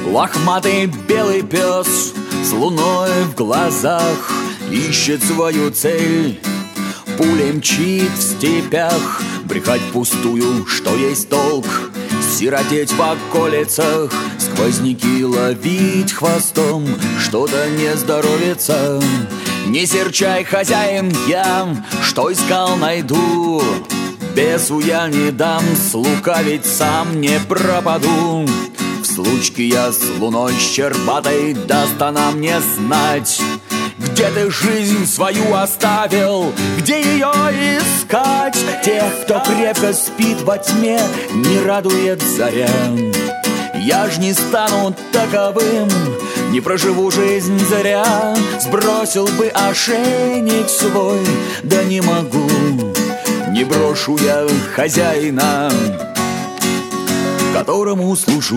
Лохматый белый пес с луной в глазах ищет свою цель. Пулей мчит в степях, брехать пустую, что есть толк. Сиротеть в околицах, сквозняки ловить хвостом, что-то не здоровится. Не серчай, хозяин, я что искал, найду. Бесу я не дам, слукавить сам не пропаду. В случке я с луной щербатой, даст она мне знать, где ты жизнь свою оставил, где ее искать. Тех, кто крепко спит во тьме, не радует заря. Я ж не стану таковым, не проживу жизнь зря. Сбросил бы ошейник свой, да не могу. Не брошу я хозяина, которому служу.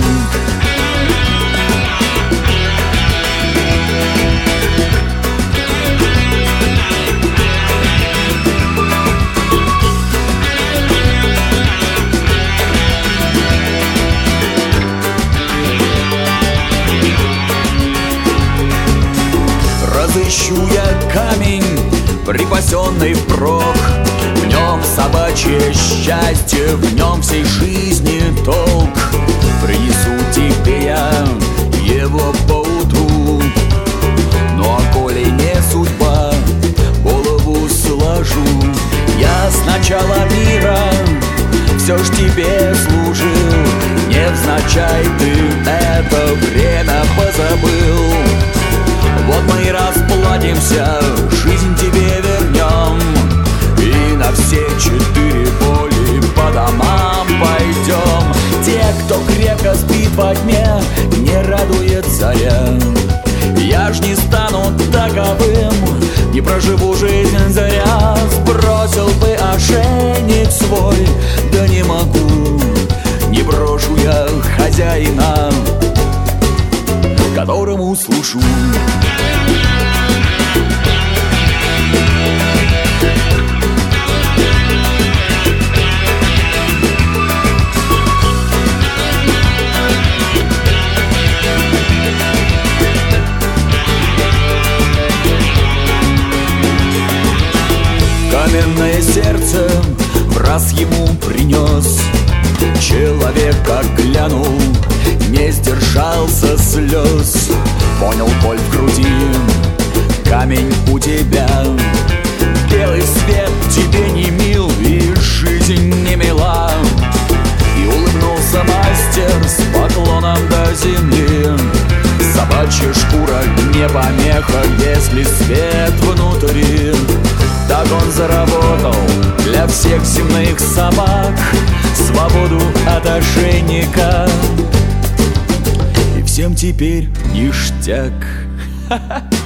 Разыщу я камень, припасенный впрок. В нем собачье счастье, в нем всей жизни толк. Принесу тебе я его поутру. Ну а коли не судьба, голову сложу. Я с начала мира все ж тебе служил. Невзначай ты это время позабыл. Вот мы и расплатимся, жизнь тебе вернем, и на все четыре воли по домам пойдем. Те, кто крепко спит во тьме, не радует заря. Я ж не стану таковым, не проживу жизнь зря. Сбросил бы ошейник свой, да не могу. Не брошу я хозяина, которому служу. Каменное сердце в раз ему принес. Человека глянул, не сдержался слез. Понял боль в груди, камень у тебя. Белый свет тебе не мил, и жизнь не мила. И улыбнулся мастер с поклоном до земли. Собачья шкура не помеха, если свет внутри. Так он заработал для всех земных собак свободу от ошейника. И всем теперь ништяк.